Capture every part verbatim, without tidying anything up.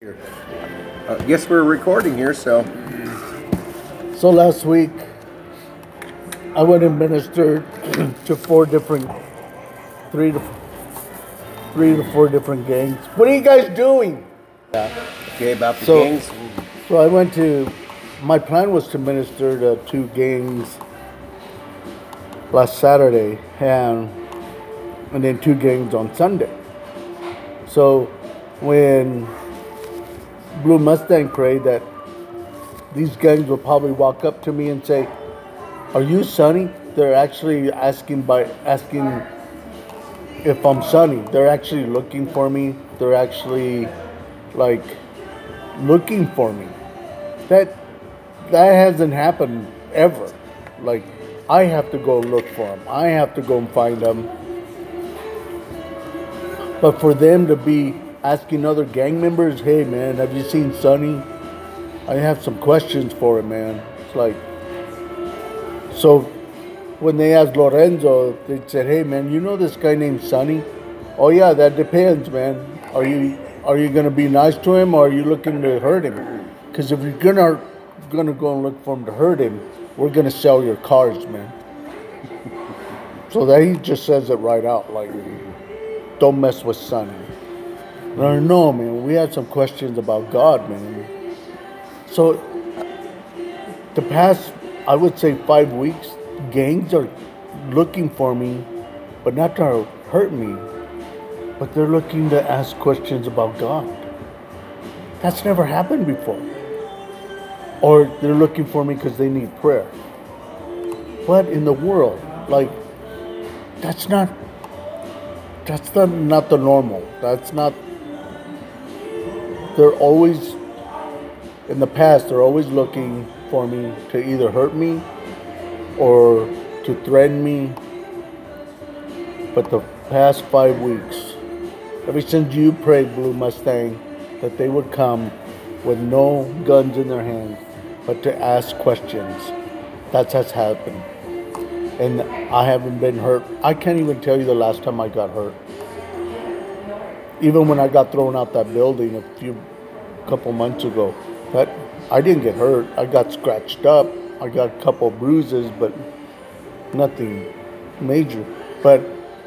I guess we're recording here, so. So last week, I went and ministered to four different, three to three to four different gangs. What are you guys doing? Okay, about the So- gangs. So I went to, my plan was to minister to two gangs last Saturday and, and then two gangs on Sunday. So when Blue Mustang prayed that these gangs will probably walk up to me and say, "Are you Sonny?" They're actually asking by asking if I'm Sonny. They're actually looking for me. They're actually like looking for me. That that hasn't happened ever. Like I have to go look for them. I have to go and find them. But for them to be asking other gang members, "Hey man, have you seen Sonny? I have some questions for him, man." It's like, so when they asked Lorenzo, they said, "Hey man, you know this guy named Sonny?" "Oh yeah, that depends, man. Are you are you gonna be nice to him, or are you looking to hurt him? Because if you're gonna gonna go and look for him to hurt him, we're gonna sell your cars, man." So that he just says it right out, like, "Don't mess with Sonny." And I know, man. We had some questions about God, man. So the past, I would say, five weeks, gangs are looking for me, but not to hurt me, but they're looking to ask questions about God. That's never happened before. Or they're looking for me because they need prayer. What in the world? Like, that's not, that's not, not the normal. That's not, they're always, in the past, they're always looking for me to either hurt me or to threaten me. But the past five weeks, ever since you prayed, Blue Mustang, that they would come with no guns in their hands, but to ask questions, that's what's happened. And I haven't been hurt. I can't even tell you the last time I got hurt. Even when I got thrown out that building a few, couple months ago, that I didn't get hurt. I got scratched up. I got a couple bruises, but nothing major. But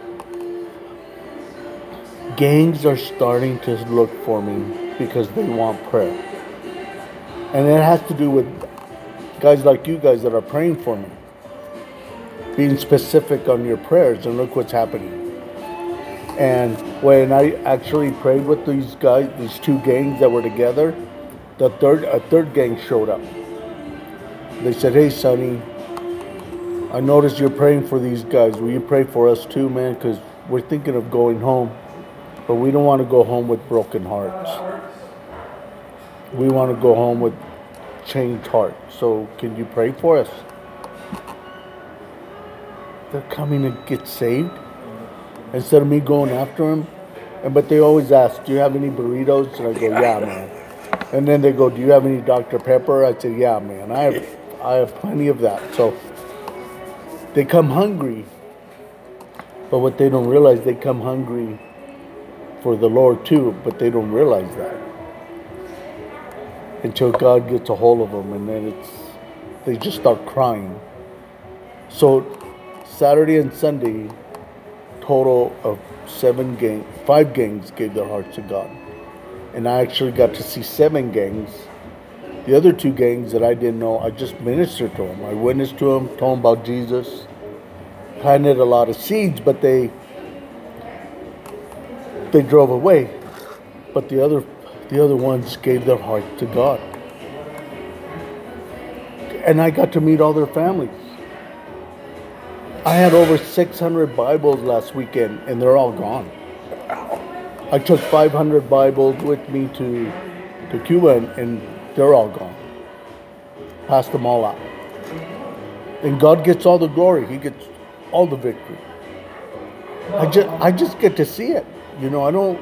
gangs are starting to look for me because they want prayer. And it has to do with guys like you guys that are praying for me. Being specific on your prayers, and look what's happening. And when I actually prayed with these guys, these two gangs that were together, the third a third gang showed up. They said, "Hey, Sonny, I noticed you're praying for these guys. Will you pray for us too, man? Because we're thinking of going home, but we don't want to go home with broken hearts. We want to go home with changed hearts. So can you pray for us?" They're coming to get saved instead of me going after them. And but they always ask, "Do you have any burritos?" And I go, "Yeah, man." And then they go, "Do you have any Doctor Pepper?" I say, "Yeah, man. I have, I have plenty of that." So they come hungry, but what they don't realize, they come hungry for the Lord too. But they don't realize that until God gets a hold of them, and then it's they just start crying. So Saturday and Sunday, total of seven gangs, five gangs gave their hearts to God. And I actually got to see seven gangs. The other two gangs that I didn't know, I just ministered to them. I witnessed to them, told them about Jesus, planted a lot of seeds, but they they drove away. But the other the other ones gave their heart to God. And I got to meet all their families. I had over six hundred Bibles last weekend, and they're all gone. I took five hundred Bibles with me to to Cuba, and, and they're all gone. Passed them all out. And God gets all the glory. He gets all the victory. I just, I just get to see it. You know, I don't...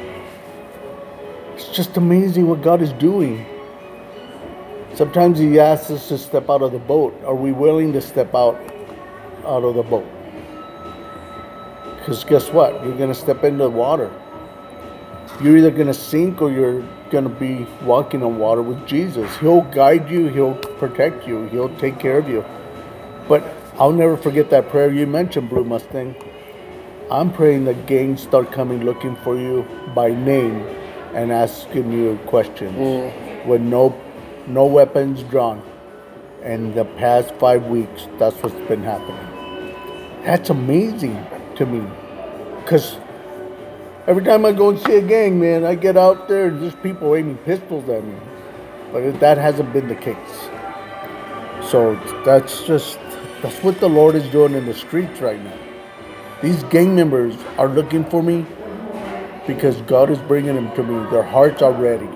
It's just amazing what God is doing. Sometimes He asks us to step out of the boat. Are we willing to step out out of the boat? Because guess what? You're going to step into the water. You're either going to sink or you're going to be walking on water with Jesus. He'll guide you. He'll protect you. He'll take care of you. But I'll never forget that prayer you mentioned, Blue Mustang. I'm praying that gangs start coming looking for you by name and asking you questions mm. with no, no weapons drawn. And the past five weeks, that's what's been happening. That's amazing to me. Because every time I go and see a gang, man, I get out there and there's people aiming pistols at me. But that hasn't been the case. So that's just, that's what the Lord is doing in the streets right now. These gang members are looking for me because God is bringing them to me. Their hearts are ready.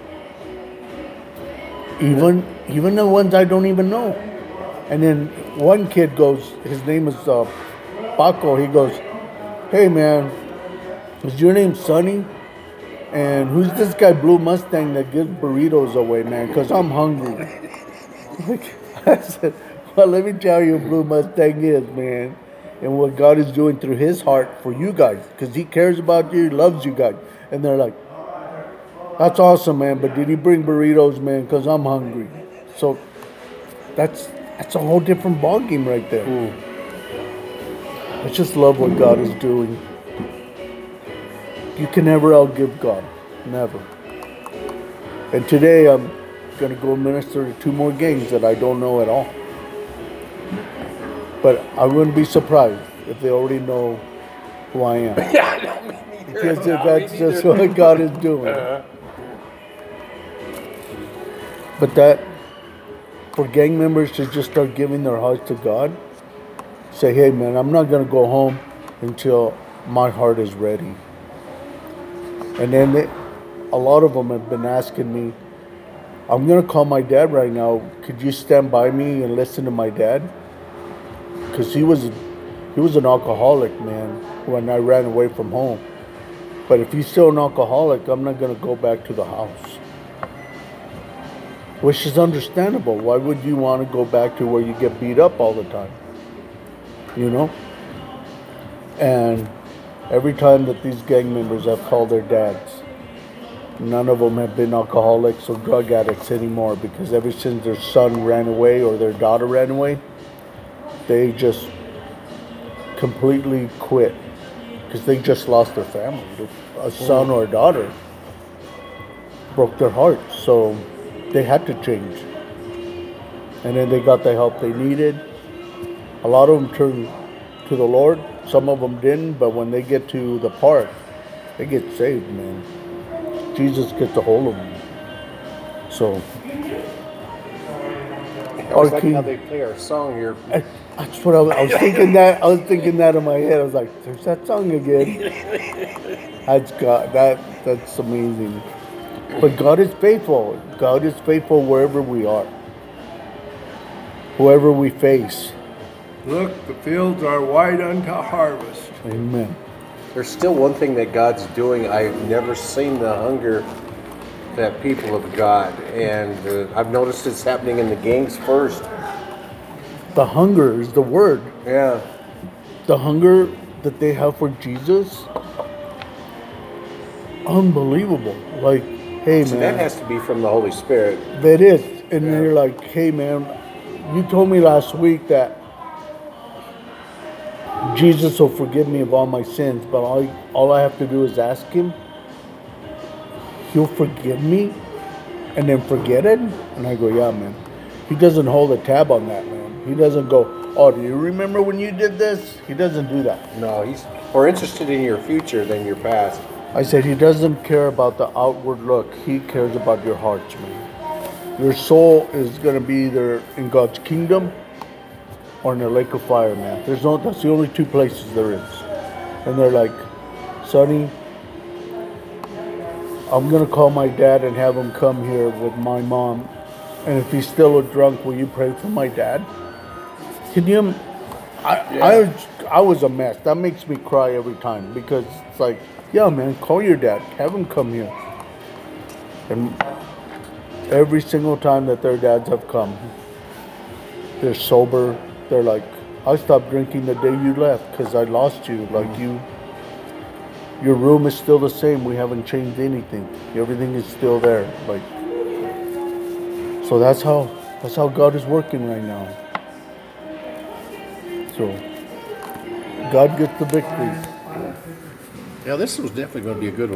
Even even the ones I don't even know. And then one kid goes, his name is uh, Paco. He goes, hey man, is your name Sonny? And who's this guy Blue Mustang that gives burritos away, man? Because I'm hungry. I said, well, let me tell you who Blue Mustang is, man. And what God is doing through his heart for you guys. Because he cares about you, he loves you guys. And they're like, that's awesome, man. But did he bring burritos, man? Because I'm hungry. So that's that's a whole different ballgame right there. Mm. I just love what God is doing. You can never outgive God. Never. And today I'm going to go minister to two more gangs that I don't know at all. But I wouldn't be surprised if they already know who I am. Yeah, no, me neither. Because no, that's me just neither. what God is doing. Uh-huh. But that, for gang members to just start giving their hearts to God, say, hey man, I'm not going to go home until my heart is ready. And then they, a lot of them have been asking me, I'm going to call my dad right now. Could you stand by me and listen to my dad? Because he was, he was an alcoholic, man, when I ran away from home. But if he's still an alcoholic, I'm not going to go back to the house. Which is understandable. Why would you want to go back to where you get beat up all the time? You know? And every time that these gang members have called their dads, none of them have been alcoholics or drug addicts anymore, because ever since their son ran away or their daughter ran away, they just completely quit because they just lost their family. A son or a daughter broke their hearts, so they had to change. And then they got the help they needed. A lot of them turned to the Lord. Some of them didn't, but when they get to the park, they get saved, man. Jesus gets a hold of them. So, I was like how they play our song here. I, that's what I was, I was thinking. That I was thinking that in my head. I was like, "There's that song again." That's God. That that's amazing. But God is faithful. God is faithful wherever we are, whoever we face. Look, the fields are white unto harvest. Amen. There's still one thing that God's doing. I've never seen the hunger that people have got, and uh, I've noticed it's happening in the gangs first. The hunger is the word. Yeah. The hunger that they have for Jesus, unbelievable. Like, hey So man, that has to be from the Holy Spirit. that is. And Yeah. then you're like, hey man, you told me last week that Jesus will forgive me of all my sins, but all, all I have to do is ask him. He'll forgive me and then forget it? And I go, yeah, man. He doesn't hold a tab on that, man. He doesn't go, oh, do you remember when you did this? He doesn't do that. No, he's more interested in your future than your past. I said, he doesn't care about the outward look. He cares about your hearts, man. Your soul is going to be either in God's kingdom or in the lake of fire, man. There's no, that's the only two places there is. And they're like, Sonny, I'm going to call my dad and have him come here with my mom. And if he's still a drunk, will you pray for my dad? Can you? I, Yeah. I, was- I was a mess. That makes me cry every time, because it's like, yeah, man, call your dad. Have him come here. And every single time that their dads have come, they're sober. They're like, I stopped drinking the day you left because I lost you. Like, you Your room is still the same. We haven't changed anything. Everything is still there. Like, so that's how that's how God is working right now. So God gets the victory. Yeah, this was definitely going to be a good one.